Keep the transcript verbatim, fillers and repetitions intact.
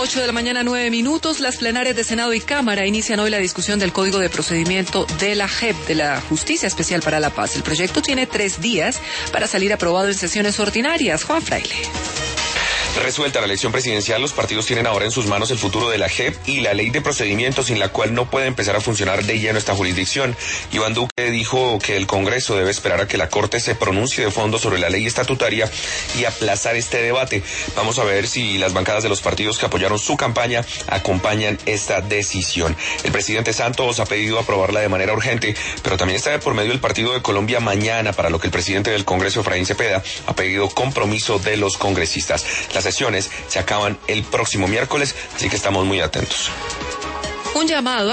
ocho de la mañana, nueve minutos. Las plenarias de Senado y Cámara inician hoy la discusión del Código de Procedimiento de la J E P, de la Justicia Especial para la Paz. El proyecto tiene tres días para salir aprobado en sesiones ordinarias. Juan Fraile. Resuelta la elección presidencial, los partidos tienen ahora en sus manos el futuro de la J E P y la ley de procedimiento, sin la cual no puede empezar a funcionar de lleno esta jurisdicción. Iván Duque dijo que el Congreso debe esperar a que la Corte se pronuncie de fondo sobre la ley estatutaria y aplazar este debate. Vamos a ver si las bancadas de los partidos que apoyaron su campaña acompañan esta decisión. El presidente Santos ha pedido aprobarla de manera urgente, pero también está de por medio el Partido de Colombia Mañana, para lo que el presidente del Congreso, Efraín Cepeda, ha pedido compromiso de los congresistas. Las sesiones se acaban el próximo miércoles, así que estamos muy atentos. Un llamado